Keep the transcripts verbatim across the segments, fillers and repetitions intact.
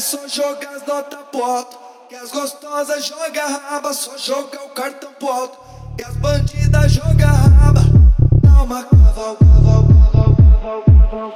só jogar as notas pro alto. Que as gostosas joga raba, só joga o cartão pro alto. Que as bandidas joga raba, dá uma caval, caval, caval, caval, caval,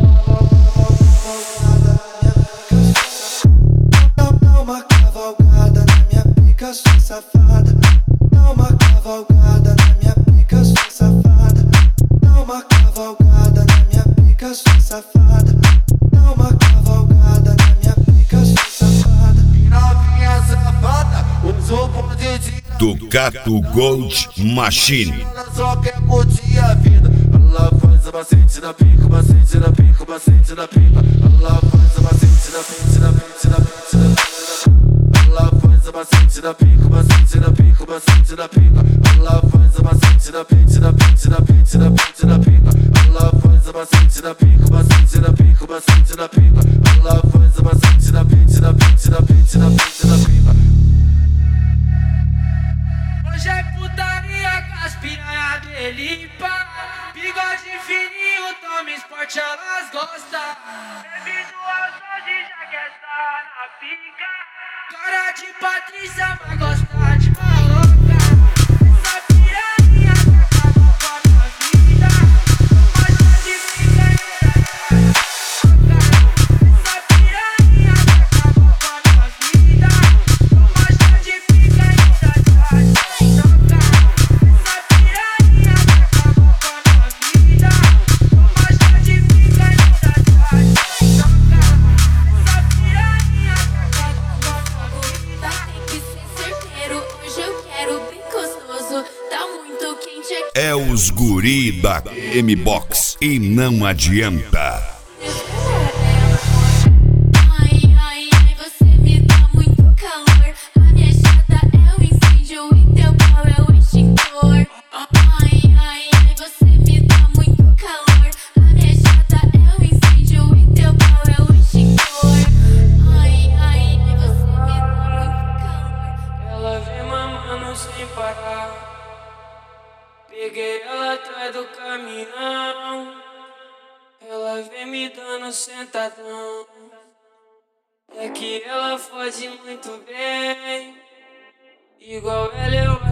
caval, dá uma cavalgada na minha pica, sua safada. Dá uma cavalgada na minha pica, sua safada. Dá uma cavalgada na minha pica, sua safada. Dá uma cavalgada na minha pica, sua safada. Novinha safada, usou bonde de Ducato Gold Machine. ela só quer curtir a vida. Ela faz a macete na pica, macete na pica, macete na pica. Ela faz a macete na pica, na pica, na pica, na pica. Ela faz a macete na pica, macete na pica, macete na pica. Ela faz a macete na pica, na pica, na pica, na pica, na pica. Ela faz a macete na pica, macete na pica, macete na pica. Ela faz a macete na pica, na pica, na pica, na pica, na pica. Hoje é putaria com as piranha dele, pá. Bigode fininho, toma esporte, elas gostam. Bebe duas doses, já quer estar na pica. Cara de Patrícia, vai gostar de maloca. Essa piranha acabou com a minha vida. Mas tá de pica ainda. Essa piranha acabou com a minha vida. Mas tá de pica ainda. Essa piranha acabou com a minha vida. Mas tá de pica ainda. Essa piranha acabou com a minha vida. Tem que ser certeiro, hoje eu quero bem gostoso. Tá muito quente aqui. É os guri da M-Box e não adianta. Ai, ai, ai, você me dá muito calor. A minha chata é o incêndio e teu pau é o extintor. Ai, ai, ai, você me dá muito calor. A minha chata é o incêndio e teu pau é o extintor. Ai, ai, ai, você me dá muito calor. Ela vem mamando sem parar. Peguei ela atrás do caminhão. Ela vem me dando sentadão. É que ela fode muito bem. Igual ela eu